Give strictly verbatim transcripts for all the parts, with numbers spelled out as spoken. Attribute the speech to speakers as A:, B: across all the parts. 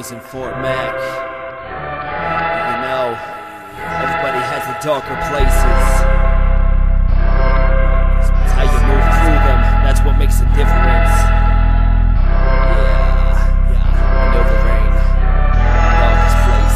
A: twenties in Fort Mac. You know, everybody has the darker places. It's how you move through them, that's what makes a difference. Yeah, yeah, Maneuver Rain. Darkest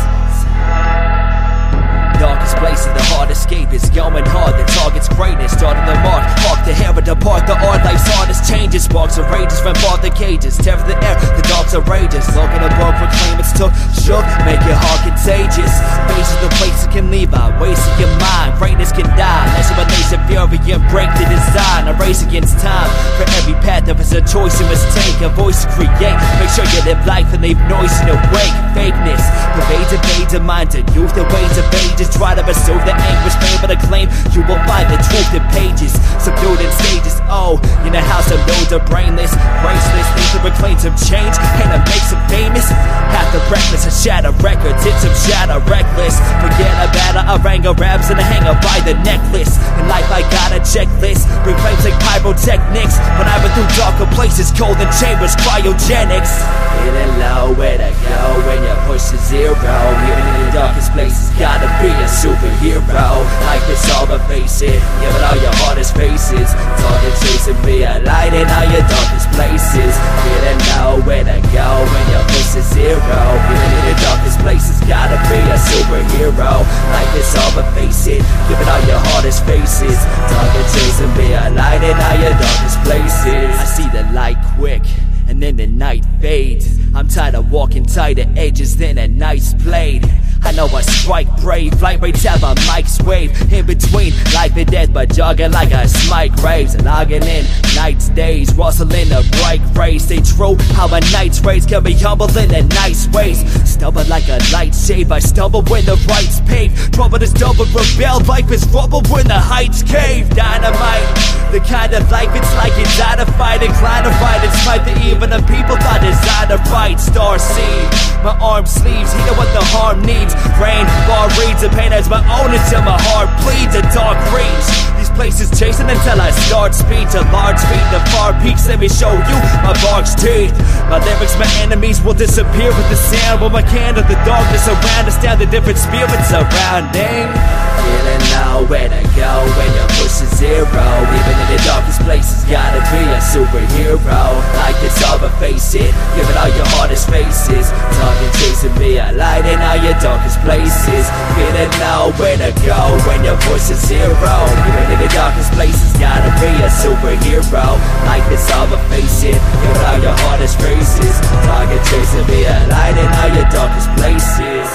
A: places. Darkest places, the hard escape is going hard. The target's greatness, starting the mark. Mark the hair and depart the art. Life's hardest changes. Sparks of rages from far the cages. Tear the air, the dogs are rages. Looking above, proclaim it's took. Shook, make your heart contagious. Face is the place that can leave out. Wasting your mind, greatness can die. Unless you release your fury and break the design. A race against time. For every path there is a choice you must take. A voice to create. Make sure you live life and leave noise in the wake. Fakeness pervades and fades of mind and youth. The ways of ages try to pursue the anguish, fame but acclaim. You will find the truth in pages, subdued in stages. Oh, in a house of nodes are brainless, graceless. Need to reclaim some change, and to make some famous. Half the reckless, a shatter records, it's some shatter reckless. Forget about a harangue of raps and a hanger by the necklace. In life I got a checklist, reclaims like pyrotechnics. When I went through darker places, cold in chambers, cryogenics. Feeling low, where to go when you push to zero? Even in the darkest places, gotta be a superhero. Life is all but face it, give it all your hardest faces. Target chasing, be a light in all your darkest places. Feeling low, where to go when you push to zero? Even in the darkest places, gotta be a superhero. Life is all but face it, give it all your hardest faces. Target chasing, be a light in all your darkest places. I see the light quick, and then the night fades. I'm tired of walking tighter edges than a nice blade. I know I strike brave, light rates have a mic's wave. In between life and death, but jogging like a smite raves. Logging in nights, days, rustling a bright phrase. Stay true, how a night's rays can be humble in a nice ways. Stumble like a light shave, I stumble when the right's paved. Trouble is double, rebel, life is rubble when the heights cave. Dynamite, the kind of life it's like you die to fight, inclined to fight and smite the even of people by design to fight. Star seed, my arm sleeves, heat what the harm needs. Rain, bar reads, the pain as my own until my heart bleeds. A dark reach, these places chasing until I start speed. To large feet, the far peaks, let me show you my bark's teeth. My lyrics, my enemies will disappear with the sound. With my candle, the darkness around us, down the different spirits surrounding. Feeling low, where to go when you push to zero? Even in the darkest places, gotta be a superhero. Like this, all but face it, give it all your hardest faces. Target chasing, be a light in all your darkest places. Feeling low, where to go when you push to zero? Even in the darkest places, gotta be a superhero. Like this, all but face it, give it all your hardest faces. Target chasing, be a light in all your darkest places.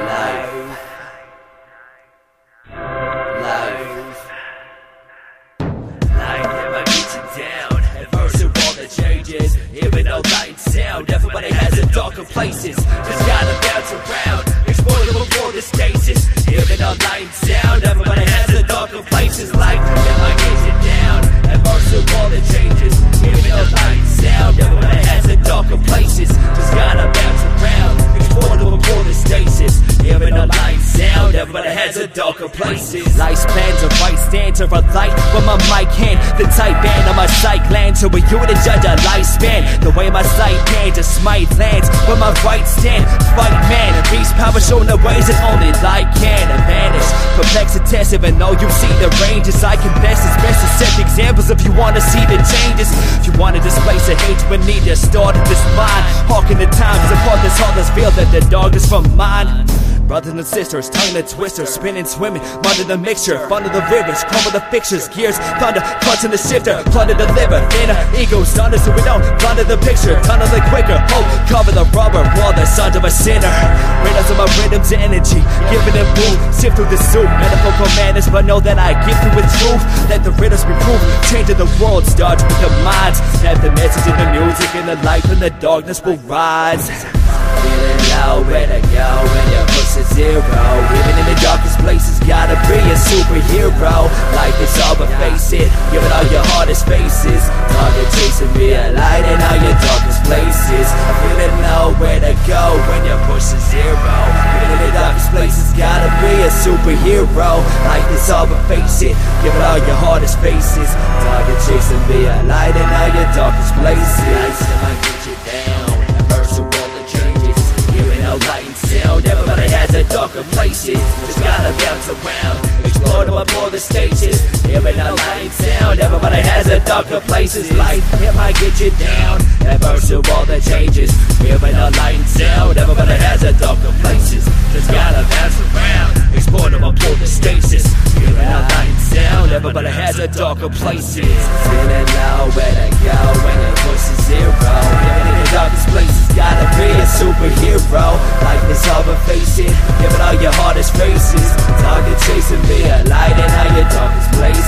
A: Even though light and sound, everybody has a darker places. Just gotta bounce around, explore them before the stasis. Even though light and sound, everybody has a darker places. Life never gets you down, at mercy of all the changes. Even though light and sound, everybody has a darker places. Just gotta bounce around, explore them before the stasis. Even though light and sound, everybody has a darker places. Life's plans are right stand to a light with my mic hand. The tight band on my sight gland to a you to judge a lifespan. The way my sight pans to smite lands with my right stand. Fight man, and beast power showing the ways that only light can vanish. Perplex and test, even though you see the ranges. I confess it's best to set examples if you wanna see the changes. If you wanna displace the hate, we need to start at this mind. Hawking the times apart this heartless feel that the darkness from mine. Brothers and sisters, tongue the twister, spinning, swimming, mud the mixture, fun of the rivers, crumble the fixtures, gears, thunder, clutching the shifter, plunder the liver, inner egos, thunder so we don't blunder the picture, tunnel it quicker, hope, cover the rubber, while the sons of a sinner, rhythms of my rhythms and energy, giving them boom, sift through the soup, metaphorical madness, but know that I give through with truth, let the riddles be proved, changing the world starts with the minds, have the message in the music, and the light and the darkness will rise. Feeling low, where to go when you push to zero? Even in the darkest places, gotta be a superhero. Life is all but face it, give it all your hardest faces. Target chasing, be a light in all your darkest places. Feeling low, where to go when you push to zero? Even in the darkest places, gotta be a superhero. Life is all but face it, give it all your hardest faces. Target chasing, be a light in all your darkest places. Lights that might get you down, first of all the changes. Give a light and sound. Everybody has a darker places, just gotta bounce around, explore them up all the stages. Hearing a light and sound, everybody has a darker places. Life, it might get you down, adverse to all the changes. Hearing a light and sound, everybody has a darker places, just gotta bounce around, explore them up all the stages. Hearing a light and sound, everybody has a darker places. Feeling low, where to go when your voice is zero. Living in the darkest places, gotta be a superhero. Like this harbor facing, giving all your hardest faces. Target chasing, be a light in all your darkest places.